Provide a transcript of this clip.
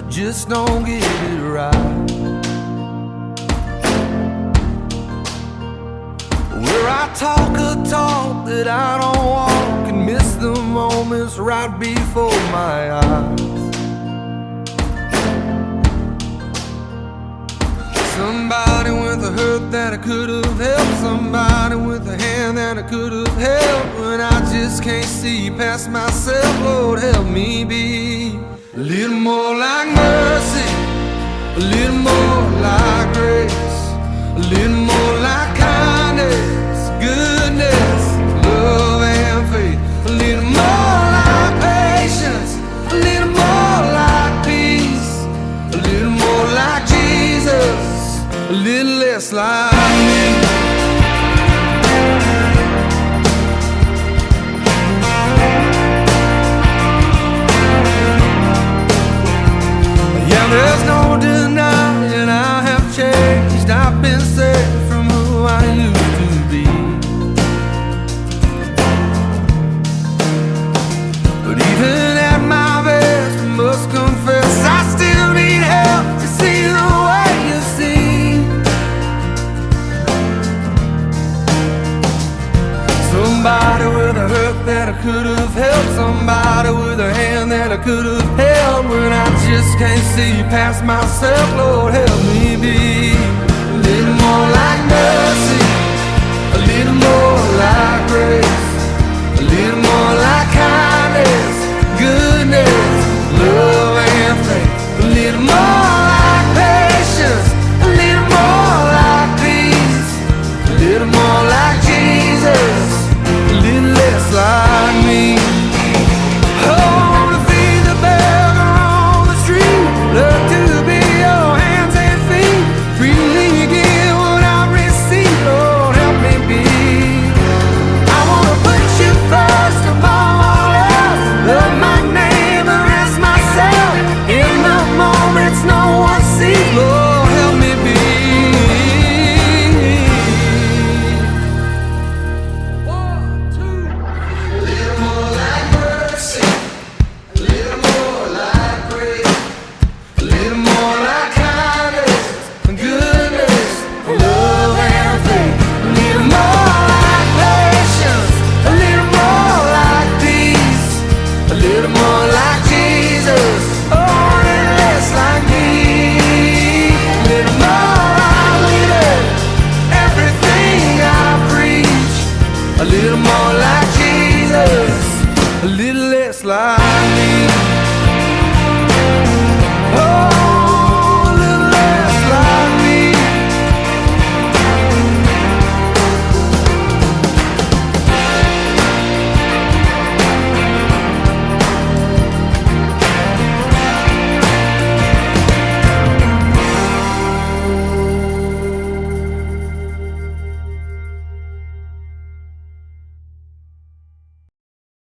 just don't get it right. Where I talk a talk that I don't walk and miss the moments right before my eyes. Somebody with a hurt that I could have helped, somebody with a hand that I could have held. When I just can't see past myself, Lord, help me be a little more like mercy, a little more like grace, a little more like kindness, goodness, love and faith, a little more like patience, a little more like peace, a little more like Jesus, a little less like me. Yeah, there's no denying I have changed. I've been set from who I used to be. But even at my best, I must confess I still need help to see the way you see. Somebody with a hurt that I could have helped, somebody with a hand that I could have held. When I just can't see past myself, Lord, help me be a little more like mercy, a little more like grace, a little more like kindness, goodness, love and faith, a little more like patience, a little more like peace, a little more like Jesus, a little less like me. Oh, I wanna feed the beggar on the street, love to be your hands and feet, freely give what I receive, Lord, help me be. I wanna put you first above all else, love my neighbor as myself, in the moments no one sees, Lord, help me be. A little more like Jesus, a little less like me.